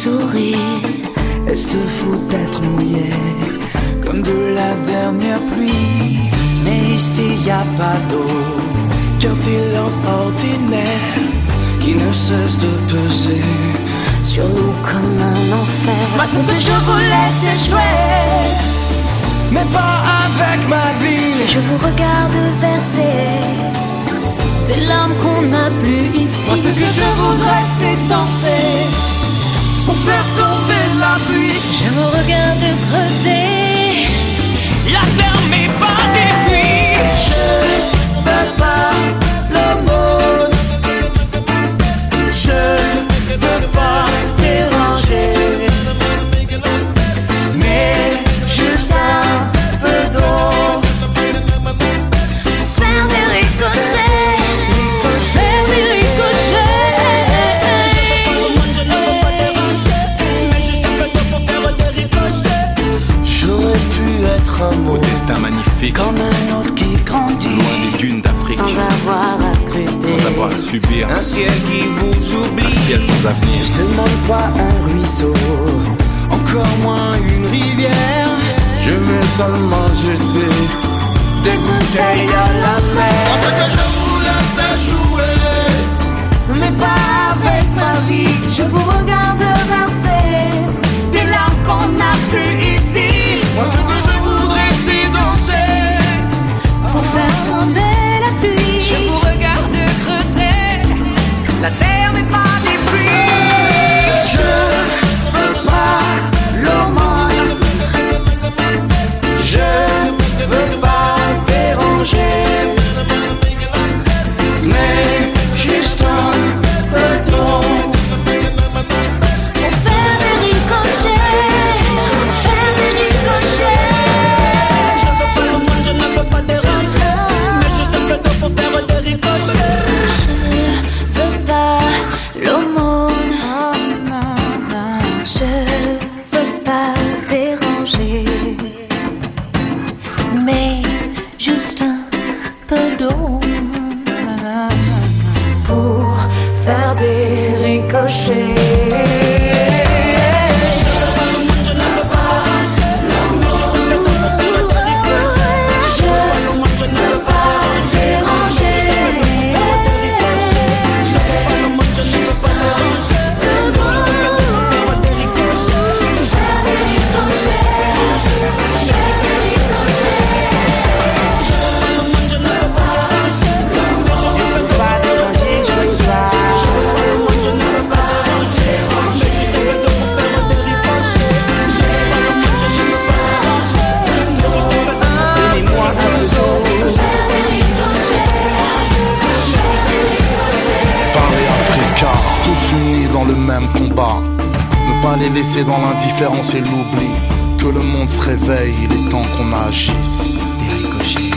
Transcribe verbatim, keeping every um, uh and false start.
sourit. Elle se fout d'être mouillée comme de la dernière pluie. Mais ici y a pas d'eau qu'un silence ordinaire qui ne cesse de peser sur nous comme un enfer. Moi ce que je voulais c'est jouer, mais pas avec ma vie. Je vous regarde verser des larmes qu'on n'a plus ici. Moi ce que je voudrais c'est danser pour faire tomber la pluie. Je vous regarde creuser la terre mais pas des pluies. Je veux pas l'aumône, je veux pas déranger, mais juste un peu d'eau pour faire des ricochets, faire des ricochets. J'aurais pu être un mot au destin magnifique, comme un autre qui grandit loin des dunes d'Afrique, sans avoir à scruter, sans avoir à subir un ciel qui vous oublie, un ciel sans avenir. Je demande pas un ruisseau, encore moins une rivière. Je veux seulement jeter des bouteilles à la mer. Moi ce que je voulais c'est jouer, mais pas avec ma vie. Je vous regarde verser des larmes qu'on n'a plus ici. Moi ce que je voudrais c'est danser pour faire tomber la pluie. Je vous regarde creuser la terre mais pas des pluies. Je veux pas l'aumône, je veux pas déranger, mais juste un peu d'eau pour faire des ricochets, faire des ricochets. Je ne veux pas déranger, mais juste un peu d'eau pour faire des ricochets. Je veux pas l'aumône, je veux pas déranger, mais juste un peu d'eau pour faire des ricochets. combat. Ne pas les laisser dans l'indifférence et l'oubli. Que le monde se réveille, il est temps qu'on agisse. Des ricochets.